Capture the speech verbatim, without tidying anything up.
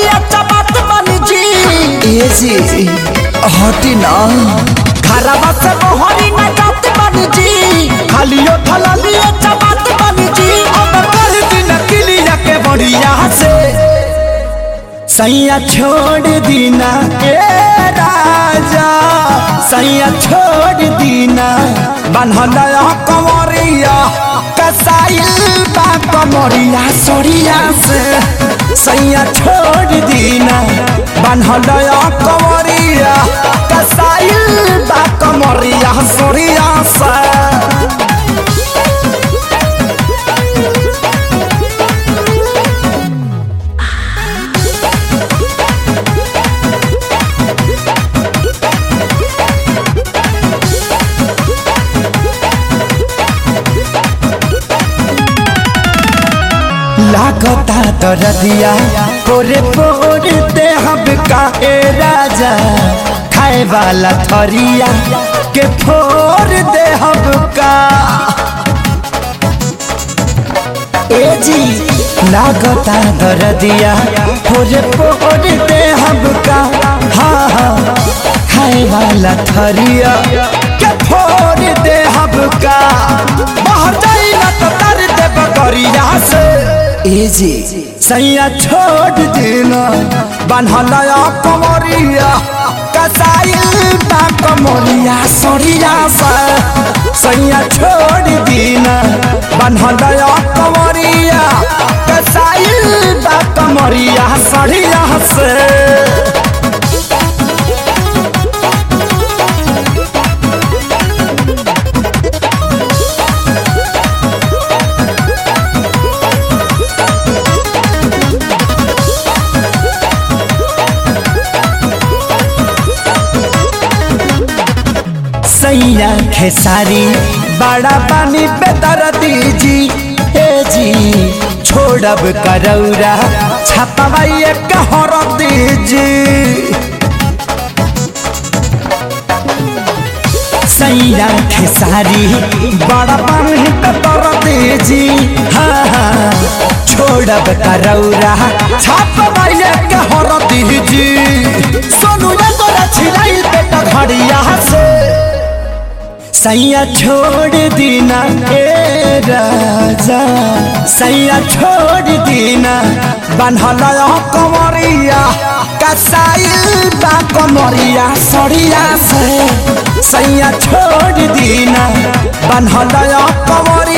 लिया चबात बनी जी ए जी हटी ना घरवा से मोहरी न जात बनी जी खालियो थला लिया चबात बनी जी अब कर दिन किलिया के बढ़िया से सैया छोड़ दीना ए राजा सैया छोड़ दीना बनहल कमरिया कसाइल बा कमरिया सोरिया से सैया छोड़ दीना बनहल कमरिया कसाइल बा कमरिया सोरिया से लागता दरदिया पोरे पोरे हम का ए राजा खाए वाला थरिया के फोर दे हम का ए जी लागता दरदिया पोरे पोरे हम का हाँ हाँ खाए वाला थरिया के फोर दे हम का बाहर जाई ना तो तर दे बकरिया से ए जी सैया छोड़ देना बनहल कमरिया कसाइल बा कमरिया सोरिया से सैया छोड़ देना बनहल कमरिया कसाइल बा कमरिया सोरिया से सैया खेसारी बड़ा पानी बेदर दीजी ए जी छोड़ब करौरा छपवाई कहर दीजी सैया खेसारी बड़ा पानी बेदर दीजी हाँ हाँ छोड़ब करौरा छपवाई कहर दीजी सोनू ने तोरा छिलाई बेटा घड़िया से सैया छोड़ दीना ए राजा सैया छोड़ दीना बनहल कमरिया कसाइल बा कमरिया सोरिया से सैया छोड़ दीना बनहल कमरिया